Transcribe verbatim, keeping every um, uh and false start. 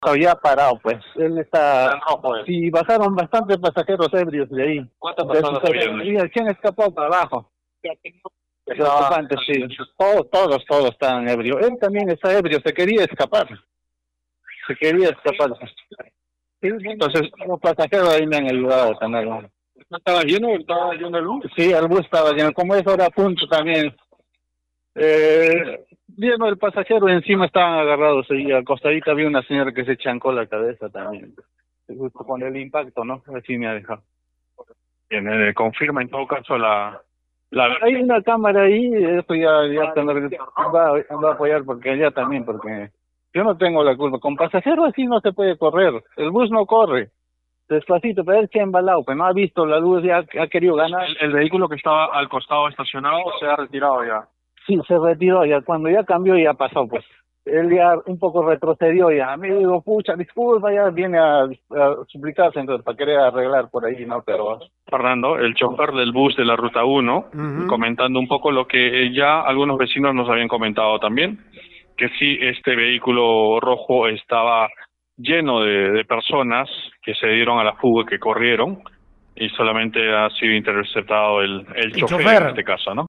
Ya parado, pues. Él está... Está rojo, eh. Sí, bajaron bastantes pasajeros ebrios de ahí. ¿Cuántas De personas sus- habían? y ¿quién escapó para abajo? Los Estaba- ocupantes, sí. Todos, todos, todos estaban ebrios. Él también está ebrio, se quería escapar. Se quería escapar. Sí, entonces los pasajeros ahí me han ayudado también. ¿No? ¿No estaba lleno o estaba lleno el bus? Sí, el bus estaba lleno. Como es hora punto también. Eh, lleno el pasajero, encima estaban agarrados y acostadita había una señora que se chancó la cabeza también. Justo con el impacto, ¿no? Así me ha dejado. Bien, eh, confirma en todo caso la... la... Hay una cámara ahí, eso ya, ya tener- va, va a apoyar porque allá también, porque yo no tengo la culpa. Con pasajeros así no se puede correr. El bus no corre. Despacito, pero él se ha embalado, pues no ha visto la luz, ya ha querido ganar. El, el vehículo que estaba al costado estacionado se ha retirado ya. Sí, se retiró ya. Cuando ya cambió, ya pasó, pues. Él ya un poco retrocedió ya. Me digo, pucha, disculpa, ya viene a, a suplicarse entonces para querer arreglar por ahí, ¿no? Pero... Fernando, el chofer del bus de la Ruta uno, Ujú. comentando un poco lo que eh, ya algunos vecinos nos habían comentado también, que sí, este vehículo rojo estaba lleno de, de personas que se dieron a la fuga, que corrieron, y solamente ha sido interceptado el, el, El chofer, chofer. en este caso, ¿no?